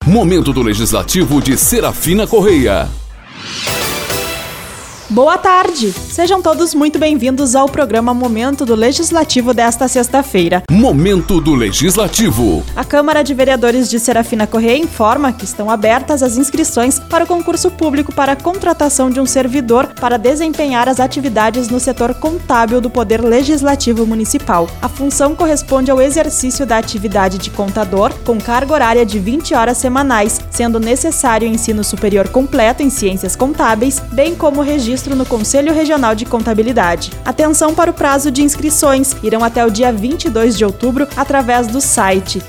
Momento do Legislativo de Serafina Correia. Boa tarde! Sejam todos muito bem-vindos ao programa Momento do Legislativo desta sexta-feira. Momento do Legislativo. A Câmara de Vereadores de Serafina Correia informa que estão abertas as inscrições para o concurso público para a contratação de um servidor para desempenhar as atividades no setor contábil do Poder Legislativo Municipal. A função corresponde ao exercício da atividade de contador com carga horária de 20 horas semanais, sendo necessário ensino superior completo em ciências contábeis, bem como registro no Conselho Regional de Contabilidade. Atenção para o prazo de inscrições, irão até o dia 22 de outubro através do site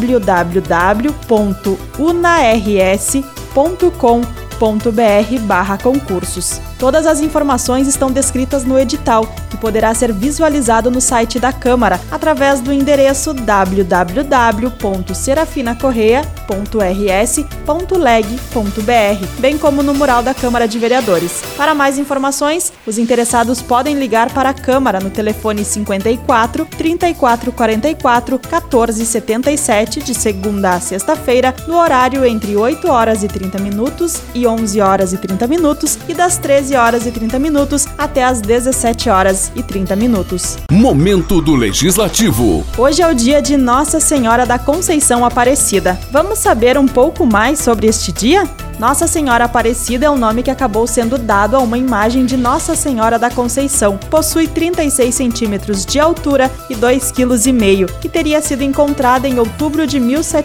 www.unars.com.br/concursos. Todas as informações estão descritas no edital, que poderá ser visualizado no site da Câmara, através do endereço www.serafinacorreia.rs.leg.br, bem como no mural da Câmara de Vereadores. Para mais informações, os interessados podem ligar para a Câmara no telefone 54 3444 1477, de segunda a sexta-feira, no horário entre 8 horas e 30 minutos e 11 horas e 30 minutos e das 13 horas e 30 minutos até as 17 horas e 30 minutos. Momento do Legislativo. Hoje é o dia de Nossa Senhora da Conceição Aparecida. Vamos saber um pouco mais sobre este dia? Nossa Senhora Aparecida é o nome que acabou sendo dado a uma imagem de Nossa Senhora da Conceição. Possui 36 centímetros de altura e 2,5 kg, que teria sido encontrada em outubro de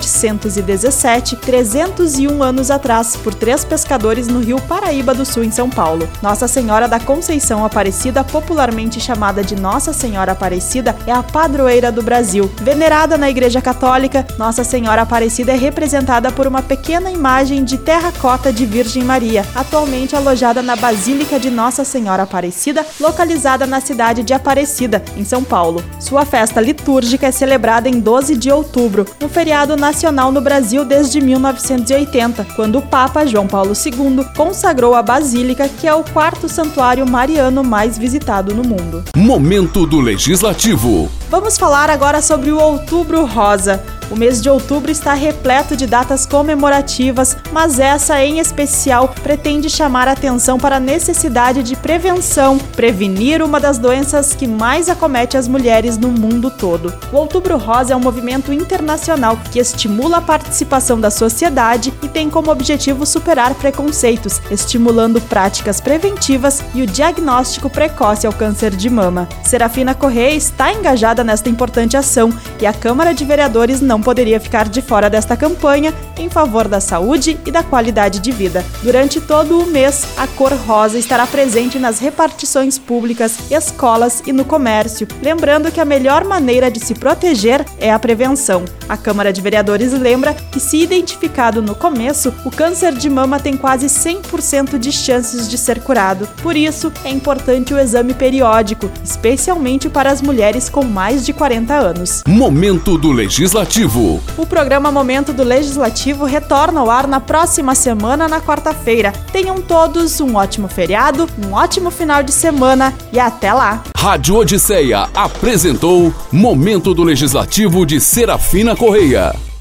1717, 301 anos atrás, por 3 pescadores no rio Paraíba do Sul, em São Paulo. Nossa Senhora da Conceição Aparecida, popularmente chamada de Nossa Senhora Aparecida, é a padroeira do Brasil. Venerada na Igreja Católica, Nossa Senhora Aparecida é representada por uma pequena imagem de terracota de Virgem Maria, atualmente alojada na Basílica de Nossa Senhora Aparecida, localizada na cidade de Aparecida, em São Paulo. Sua festa litúrgica é celebrada em 12 de outubro, um feriado nacional no Brasil desde 1980, quando o Papa João Paulo II consagrou a Basílica, que é o 4º santuário mariano mais visitado no mundo. Momento do Legislativo. Vamos falar agora sobre o Outubro Rosa. O mês de outubro está repleto de datas comemorativas, mas essa em especial pretende chamar a atenção para a necessidade de prevenção, prevenir uma das doenças que mais acomete as mulheres no mundo todo. O Outubro Rosa é um movimento internacional que estimula a participação da sociedade e tem como objetivo superar preconceitos, estimulando práticas preventivas e o diagnóstico precoce ao câncer de mama. Serafina Correia está engajada nesta importante ação e a Câmara de Vereadores não poderia ficar de fora desta campanha em favor da saúde e da qualidade de vida. Durante todo o mês, a cor rosa estará presente nas repartições públicas, escolas e no comércio, lembrando que a melhor maneira de se proteger é a prevenção. A Câmara de Vereadores lembra que, se identificado no começo, o câncer de mama tem quase 100% de chances de ser curado. Por isso, é importante o exame periódico, especialmente para as mulheres com mais de 40 anos. Momento do Legislativo. O programa Momento do Legislativo retorna ao ar na próxima semana, na quarta-feira. Tenham todos um ótimo feriado, um ótimo final de semana e até lá! Rádio Odisseia apresentou Momento do Legislativo de Serafina Correia.